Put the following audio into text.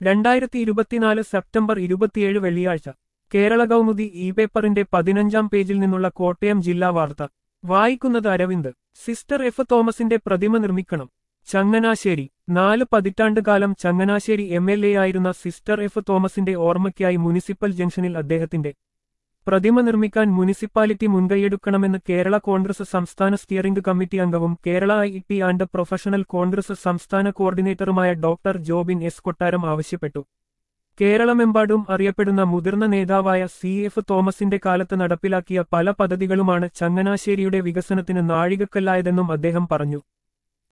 2024 September 27 വെള്ളിയാഴ്ച Kerala Kaumudi E പേപ്പറിന്റെ 15-ാം പേജിൽ നിന്നുള്ള കോട്ടയം ജില്ലാ വാർത്ത വായിക്കുന്നത് അരവിന്ദ്. സിസ്റ്റർ എഫ് തോമസിന്റെ പ്രതിമ നിർമ്മിക്കണം. ചങ്ങനാശ്ശേരി. 4 പതിറ്റാണ്ടുകാലം ചങ്ങനാശ്ശേരി MLA ആയിരുന്ന സിസ്റ്റർ എഫ് തോമസിന്റെ ഓർമ്മയ്ക്കായി മുനിസിപ്പൽ ജംഗ്ഷനിൽ അദ്ദേഹത്തിന്റെ പ്രതിമ നിർമ്മിക്കാൻ മുനിസിപ്പാലിറ്റി മുൻകൈയെടുക്കണമെന്ന് കേരള കോൺഗ്രസ് സംസ്ഥാന സ്റ്റിയറിംഗ് കമ്മിറ്റി അംഗവും Kerala IT and professional Congress സംസ്ഥാന കോർഡിനേറ്ററുമായ ഡോക്ടർ ജോബിൻ എസ് കൊട്ടാരം ആവശ്യപ്പെട്ടു. കേരളമെമ്പാടും അറിയപ്പെടുന്ന മുതിർന്ന നേതാവായ CF തോമസിന്റെ കാലത്ത് നടപ്പിലാക്കിയ പല പദ്ധതികളുമാണ് ചങ്ങനാശ്ശേരിയുടെ വികസനത്തിന് നാഴികക്കല്ലായതെന്നും അദ്ദേഹം പറഞ്ഞു.